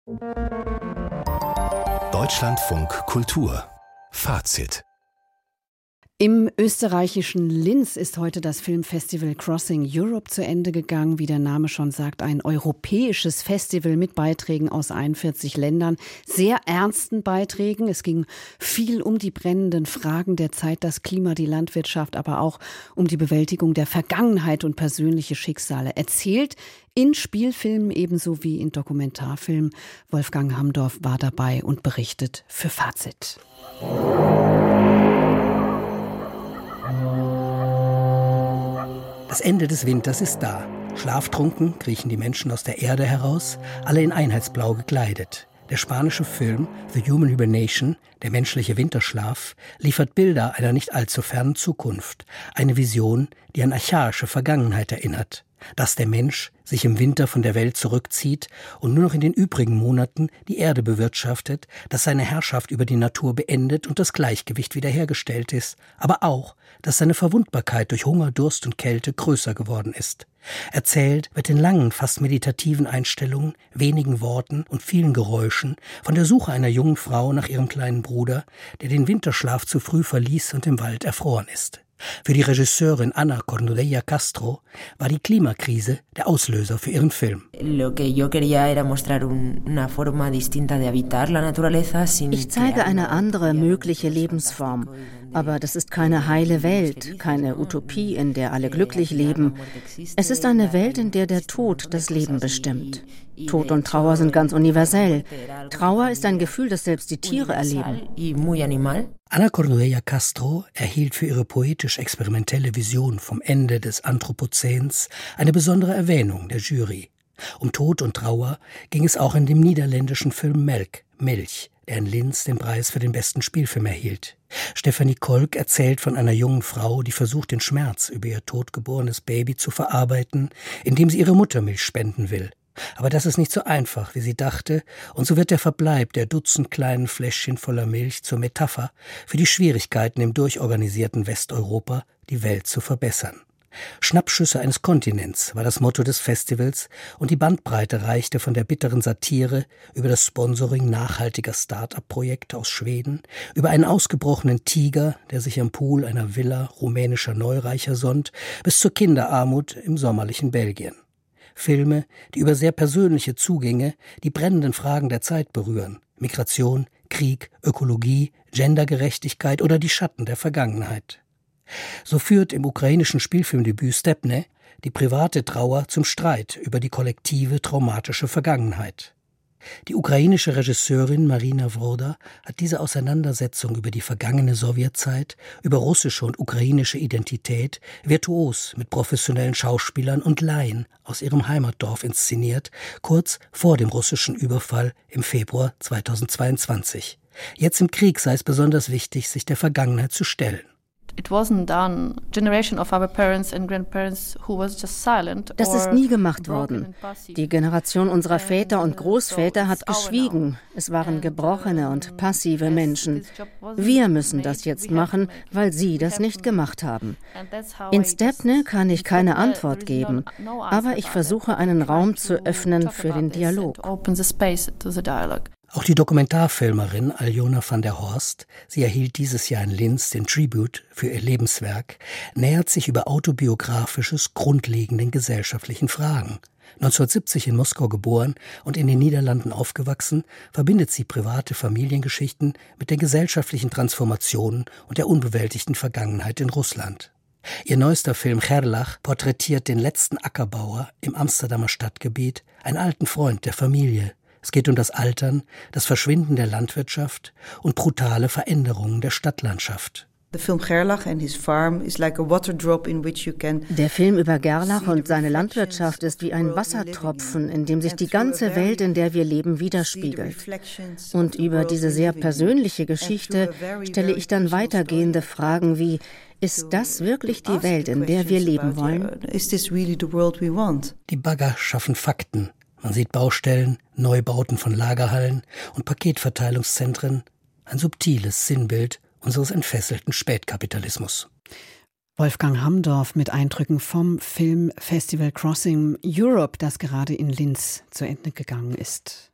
Deutschlandfunk Kultur Fazit. Im österreichischen Linz ist heute das Filmfestival Crossing Europe zu Ende gegangen. Wie der Name schon sagt, ein europäisches Festival mit Beiträgen aus 41 Ländern. Sehr ernsten Beiträgen. Es ging viel um die brennenden Fragen der Zeit, das Klima, die Landwirtschaft, aber auch um die Bewältigung der Vergangenheit und persönliche Schicksale. Erzählt in Spielfilmen ebenso wie in Dokumentarfilmen. Wolfgang Hamdorf war dabei und berichtet für Fazit. Das Ende des Winters ist da. Schlaftrunken kriechen die Menschen aus der Erde heraus, alle in Einheitsblau gekleidet. Der spanische Film The Human Hibernation, der menschliche Winterschlaf, liefert Bilder einer nicht allzu fernen Zukunft. Eine Vision, die an archaische Vergangenheit erinnert. Dass der Mensch sich im Winter von der Welt zurückzieht und nur noch in den übrigen Monaten die Erde bewirtschaftet, dass seine Herrschaft über die Natur beendet und das Gleichgewicht wiederhergestellt ist, aber auch, dass seine Verwundbarkeit durch Hunger, Durst und Kälte größer geworden ist. Erzählt wird in langen, fast meditativen Einstellungen, wenigen Worten und vielen Geräuschen von der Suche einer jungen Frau nach ihrem kleinen Bruder, der den Winterschlaf zu früh verließ und im Wald erfroren ist. Für die Regisseurin Ana Cornudella Castro war die Klimakrise der Auslöser für ihren Film. Ich zeige eine andere mögliche Lebensform. Aber das ist keine heile Welt, keine Utopie, in der alle glücklich leben. Es ist eine Welt, in der der Tod das Leben bestimmt. Tod und Trauer sind ganz universell. Trauer ist ein Gefühl, das selbst die Tiere erleben. Ana Cornudella Castro erhielt für ihre poetisch-experimentelle Vision vom Ende des Anthropozäns eine besondere Erwähnung der Jury. Um Tod und Trauer ging es auch in dem niederländischen Film Melk, Milch, der in Linz den Preis für den besten Spielfilm erhielt. Stefanie Kolk erzählt von einer jungen Frau, die versucht, den Schmerz über ihr totgeborenes Baby zu verarbeiten, indem sie ihre Muttermilch spenden will. Aber das ist nicht so einfach, wie sie dachte, und so wird der Verbleib der Dutzend kleinen Fläschchen voller Milch zur Metapher für die Schwierigkeiten im durchorganisierten Westeuropa, die Welt zu verbessern. Schnappschüsse eines Kontinents war das Motto des Festivals und die Bandbreite reichte von der bitteren Satire über das Sponsoring nachhaltiger Start-up-Projekte aus Schweden, über einen ausgebrochenen Tiger, der sich am Pool einer Villa rumänischer Neureicher sonnt, bis zur Kinderarmut im sommerlichen Belgien. Filme, die über sehr persönliche Zugänge die brennenden Fragen der Zeit berühren. Migration, Krieg, Ökologie, Gendergerechtigkeit oder die Schatten der Vergangenheit. So führt im ukrainischen Spielfilmdebüt Stepne die private Trauer zum Streit über die kollektive traumatische Vergangenheit. Die ukrainische Regisseurin Marina Wroda hat diese Auseinandersetzung über die vergangene Sowjetzeit, über russische und ukrainische Identität, virtuos mit professionellen Schauspielern und Laien aus ihrem Heimatdorf inszeniert, kurz vor dem russischen Überfall im Februar 2022. Jetzt im Krieg sei es besonders wichtig, sich der Vergangenheit zu stellen. Das ist nie gemacht worden. Die Generation unserer Väter und Großväter hat geschwiegen. Es waren gebrochene und passive Menschen. Wir müssen das jetzt machen, weil sie das nicht gemacht haben. In Stepne kann ich keine Antwort geben, aber ich versuche, einen Raum zu öffnen für den Dialog. Auch die Dokumentarfilmerin Aljona van der Horst, sie erhielt dieses Jahr in Linz den Tribute für ihr Lebenswerk, nähert sich über autobiografisches, grundlegenden gesellschaftlichen Fragen. 1970 in Moskau geboren und in den Niederlanden aufgewachsen, verbindet sie private Familiengeschichten mit den gesellschaftlichen Transformationen und der unbewältigten Vergangenheit in Russland. Ihr neuester Film Gerlach porträtiert den letzten Ackerbauer im Amsterdamer Stadtgebiet, einen alten Freund der Familie. Es geht um das Altern, das Verschwinden der Landwirtschaft und brutale Veränderungen der Stadtlandschaft. Der Film über Gerlach und seine Landwirtschaft ist wie ein Wassertropfen, in dem sich die ganze Welt, in der wir leben, widerspiegelt. Und über diese sehr persönliche Geschichte stelle ich dann weitergehende Fragen wie: Ist das wirklich die Welt, in der wir leben wollen? Die Bagger schaffen Fakten. Man sieht Baustellen, Neubauten von Lagerhallen und Paketverteilungszentren. Ein subtiles Sinnbild unseres entfesselten Spätkapitalismus. Wolfgang Hamdorf mit Eindrücken vom Filmfestival Crossing Europe, das gerade in Linz zu Ende gegangen ist.